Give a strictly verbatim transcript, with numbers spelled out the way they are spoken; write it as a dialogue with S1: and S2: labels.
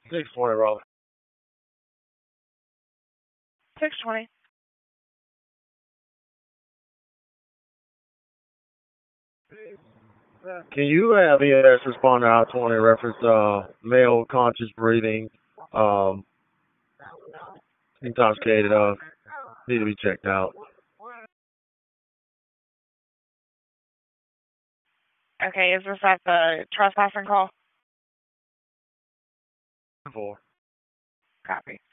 S1: six twenty, Robert.
S2: six twenty.
S1: Can you have E M S respond to I twenty reference uh male conscious breathing, um intoxicated, uh need to be checked out.
S2: Okay, is this at the trespassing call?
S1: Four.
S2: Copy.